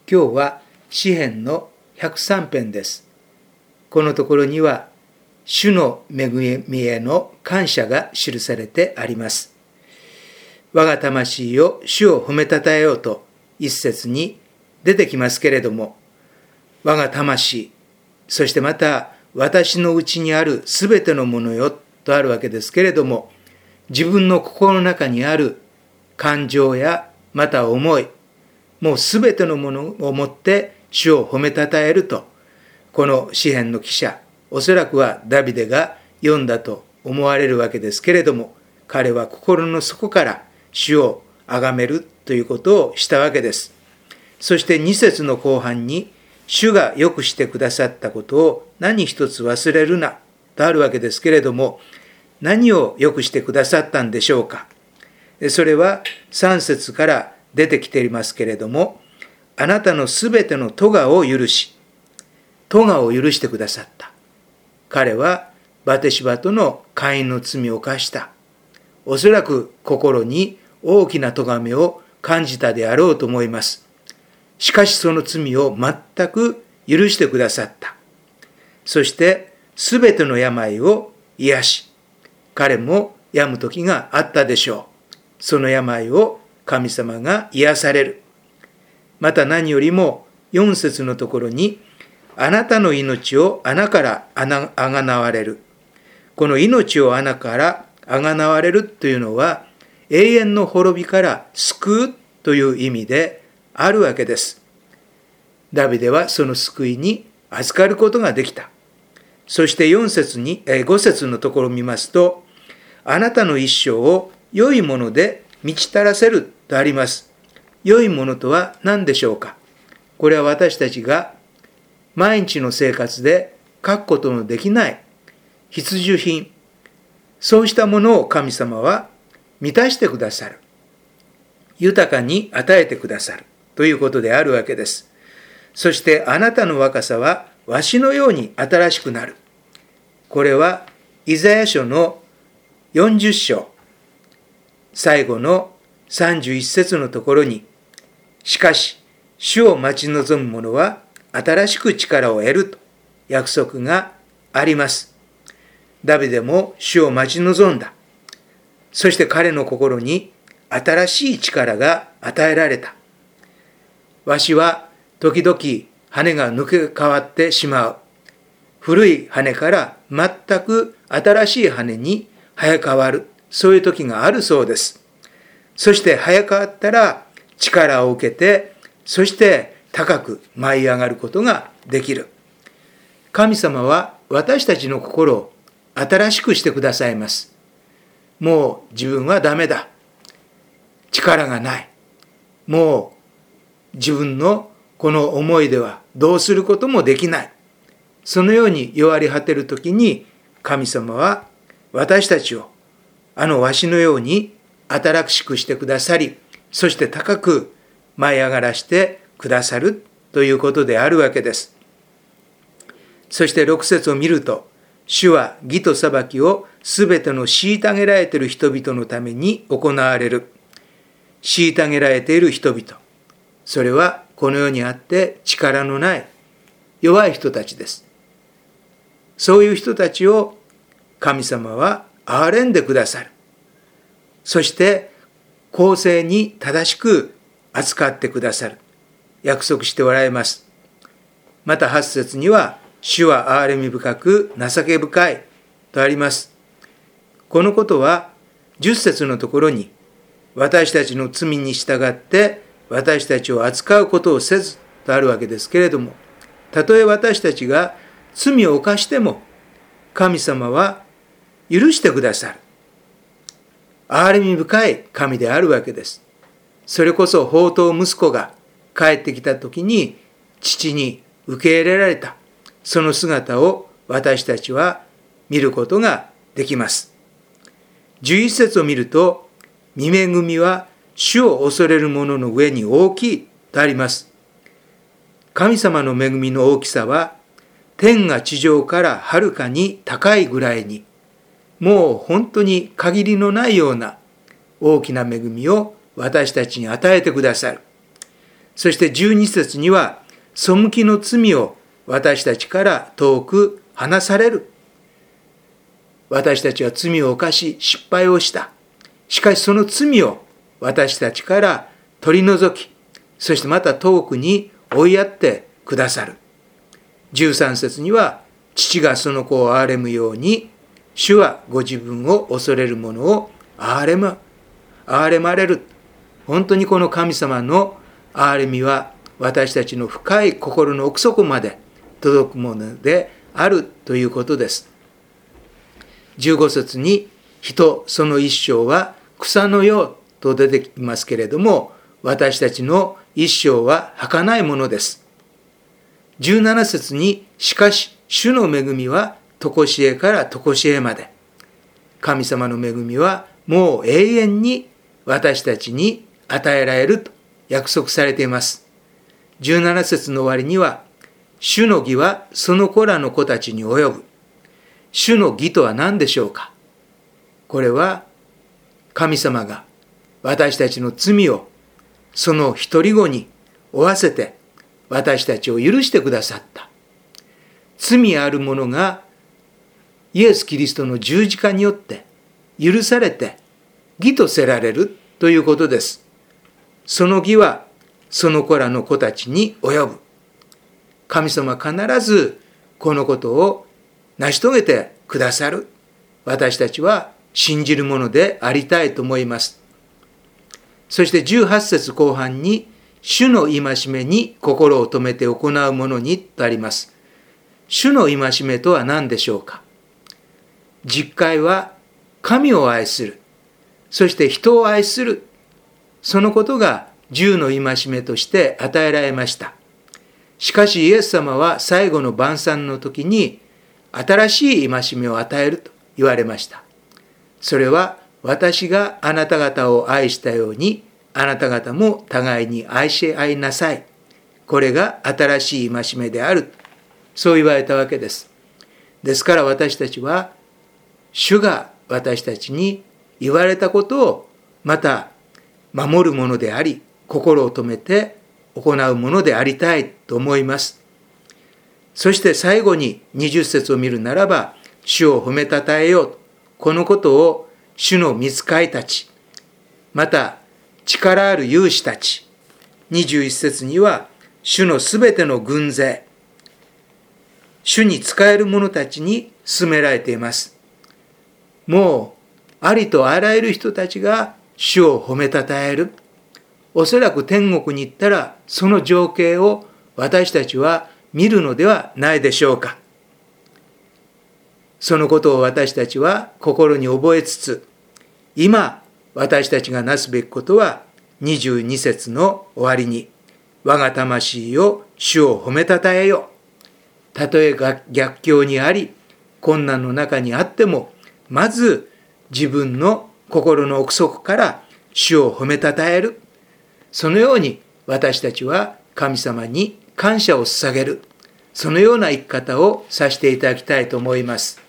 今日は詩編の103編です。このところには主の恵みへの感謝が記されてあります。我が魂よ主を褒めたたえようと一節に出てきますけれども、我が魂、そしてまた私のうちにあるすべてのものよとあるわけですけれども、自分の心の中にある感情やまた思い、もうすべてのものをもって主を褒めたたえると、この詩編の記者、おそらくはダビデが読んだと思われるわけですけれども、彼は心の底から主を崇めるということをしたわけです。そして2節の後半に、主がよくしてくださったことを何一つ忘れるなとあるわけですけれども、何をよくしてくださったんでしょうか。それは3節から出てきていますけれども、あなたのすべての咎を許し、咎を許してくださった。彼はバテシバとの姦淫の罪を犯した。おそらく心に大きな咎めを感じたであろうと思います。しかしその罪を全く許してくださった。そしてすべての病を癒し、彼も病む時があったでしょう。その病を神様が癒される。また何よりも4節のところに、あなたの命を穴からあがなわれる。この命を穴からあがなわれるというのは、永遠の滅びから救うという意味であるわけです。ダビデはその救いに預かることができた。そして5節のところを見ますと、あなたの一生を良いもので満ち足らせるとあります。良いものとは何でしょうか。これは私たちが毎日の生活で書くことのできない必需品、そうしたものを神様は満たしてくださる。豊かに与えてくださるということであるわけです。そしてあなたの若さはわしのように新しくなる。これはイザヤ書の40章、最後の31節のところに、しかし主を待ち望む者は新しく力を得ると約束があります。ダビデも主を待ち望んだ。そして彼の心に新しい力が与えられた。わしは時々羽が抜け変わってしまう。古い羽から全く新しい羽に生え変わる。そういう時があるそうです。そして生え変わったら力を受けて、そして高く舞い上がることができる。神様は私たちの心を新しくしてくださいます。もう自分はダメだ。力がない。もう自分のこの思いではどうすることもできない。そのように弱り果てるときに、神様は私たちをわしのように新しくしてくださり、そして高く舞い上がらしてくださるということであるわけです。そして6節を見ると、主は義と裁きをすべての虐げられている人々のために行われる。虐げられている人々。それはこの世にあって力のない弱い人たちです。そういう人たちを神様は憐れんでくださる。そして公正に正しく扱ってくださる。約束しておられます。また8節には、主は憐れみ深く情け深いとあります。このことは10節のところに、私たちの罪に従って私たちを扱うことをせずとあるわけですけれども、たとえ私たちが罪を犯しても神様は許してくださる。憐れみ深い神であるわけです。それこそ放蕩息子が帰ってきた時に父に受け入れられた、その姿を私たちは見ることができます。11節を見ると、御恵みは主を恐れる者の上に大きいとあります。神様の恵みの大きさは天が地上からはるかに高いぐらいに、もう本当に限りのないような大きな恵みを私たちに与えてくださる。 そして12節には、背きの罪を私たちから遠く離される。私たちは罪を犯し、失敗をした。しかしその罪を私たちから取り除き、そしてまた遠くに追いやってくださる。13節には、父がその子を憐れむように、主はご自分を恐れる者を憐れまれる。本当にこの神様の憐れみは私たちの深い心の奥底まで届くものであるということです。15節に、人その一生は草のようと出てきますけれども、私たちの一生は儚いものです。17節に、しかし主の恵みは常しえから常しえまで。神様の恵みはもう永遠に私たちに与えられると約束されています。17節の終わりには、主の義はその子らの子たちに及ぶ。主の義とは何でしょうか。これは神様が私たちの罪をその一人子に負わせて私たちを許してくださった。罪ある者がイエス・キリストの十字架によって許されて義とせられるということです。その義はその子らの子たちに及ぶ。神様必ずこのことを成し遂げてくださる。私たちは信じるものでありたいと思います。そして18節後半に、主の戒めに心を留めて行うものにとあります。主の戒めとは何でしょうか。実戒は神を愛する、そして人を愛する、そのことが10の戒めとして与えられました。しかしイエス様は最後の晩餐の時に新しい戒めを与えると言われました。それは、私があなた方を愛したようにあなた方も互いに愛し合いなさい。これが新しい戒めである。そう言われたわけです。ですから私たちは、主が私たちに言われたことをまた守るものであり、心を留めて行うものでありたいと思います。そして最後に20節を見るならば、主を褒めたたえよう。このことを主の御使いたち、また力ある勇士たち、21節には主のすべての軍勢、主に仕える者たちに勧められています。もうありとあらゆる人たちが主を褒めたたえる。おそらく天国に行ったらその情景を私たちは見るのではないでしょうか。そのことを私たちは心に覚えつつ、今私たちがなすべきことは22節の終わりに、我が魂よ主を褒めたたえよ。たとえ逆境にあり困難の中にあっても、まず自分の心の奥底から主を褒めたたえる。そのように私たちは神様に感謝を捧げる、そのような生き方をさせていただきたいと思います。